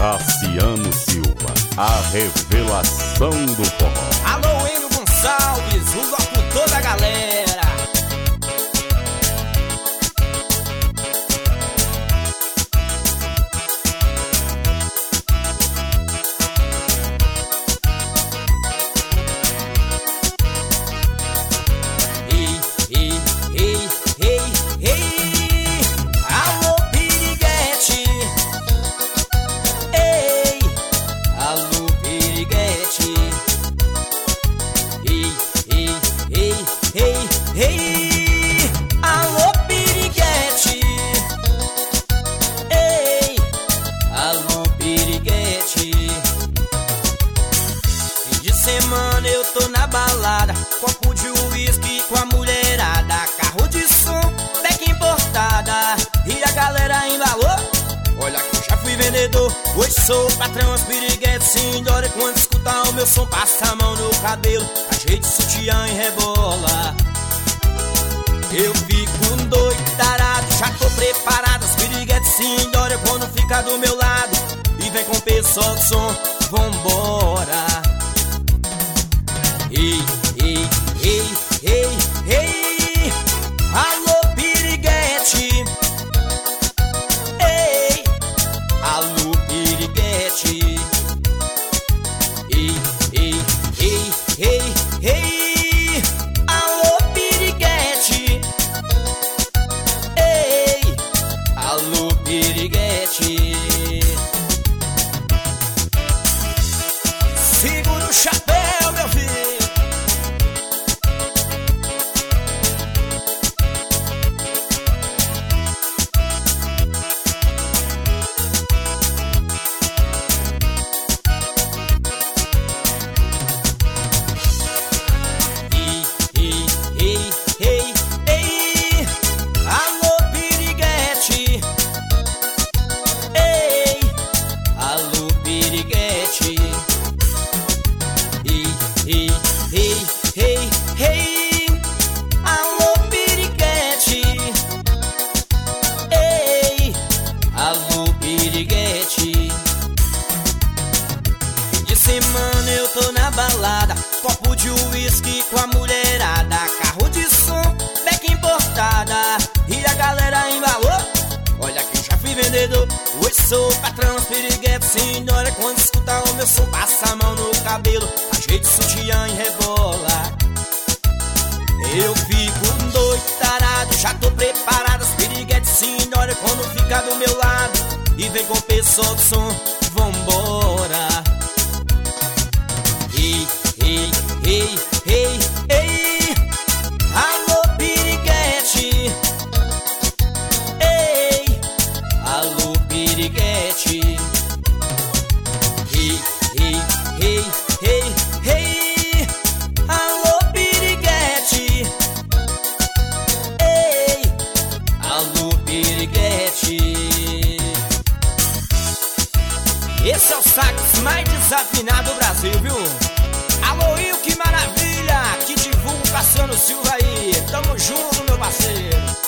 Cassiano Silva, a revelação do forró. Alô, Enio Gonçalves, o locutor da galera. Alô, piriguete. Ei, alô, piriguete. Fim de semana eu tô na balada, copo de uísque com a mulherada, carro de som, beca importada, e a galera embalou. Olha que eu já fui vendedor, hoje sou patrão, as piriguetes se endoram. Quando escutar o meu som, passa a mão no cabelo, ajeite sutiã e rebola. Eu fico doido, tarado, já tô preparado. As piriguetes se endoram quando fica do meu lado, e vem com o pessoal do som, vambora. Ei, ei, ei, ei, ei, alô, piriguete. Ei, alô, piriguete. Ei, ei, ei, ei, ei, alô, piriguete. Ei, alô, piriguete. Segura o chapéu, meu filho. Semana eu tô na balada, copo de uísque com a mulherada, carro de som, beca importada, e a galera embalou. Olha que eu já fui vendedor, hoje sou patrão, os piriguetes se endoram. Quando escutar o meu som, passa a mão no cabelo, ajeite sutiã e rebola. Eu fico doido, tarado, já tô preparado. As piriguetes se endoram quando fica do meu lado, e vem com o pessoal do som, vambora. Ei, ei, ei, ei, ei, alô, piriguete. Ei, alô, piriguete. Ei, ei, ei, ei, ei, alô, piriguete. Ei, alô, piriguete. Esse é o sax mais desafinado do Brasil, viu? Alô, Will, que maravilha! Que divulga o Cassiano Silva aí. Tamo junto, meu parceiro.